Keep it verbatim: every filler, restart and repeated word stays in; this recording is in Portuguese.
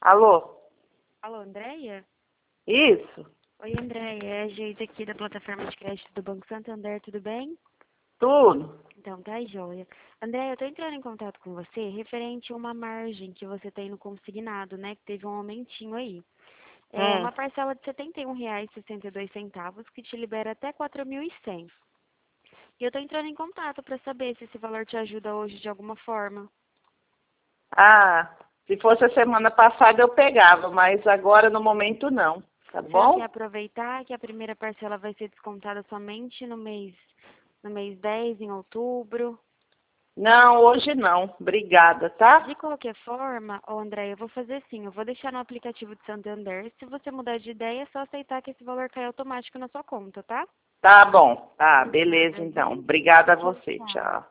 Alô? Alô, Andréia? Isso? Oi, Andréia, é a Geise aqui da plataforma de crédito do Banco Santander, tudo bem? Tudo? Então, tá joia. Andréia, eu tô entrando em contato com você referente a uma margem que você tem no consignado, né, que teve um aumentinho aí. É Hum. uma parcela de setenta e um reais e sessenta e dois centavos que te libera até quatro mil e cem. E eu tô entrando em contato para saber se esse valor te ajuda hoje de alguma forma. Ah, se fosse a semana passada eu pegava, mas agora no momento não, tá Você quer bom? aproveitar que a primeira parcela vai ser descontada somente no mês, no mês dez, em outubro? Não, hoje não. Obrigada, tá? De qualquer forma, ô André, eu vou fazer assim, eu vou deixar no aplicativo de Santander. Se você mudar de ideia, é só aceitar que esse valor cai automático na sua conta, tá? Tá bom. Tá, De beleza nada, então. viu? Obrigada a Tchau, você. tchau. Tchau.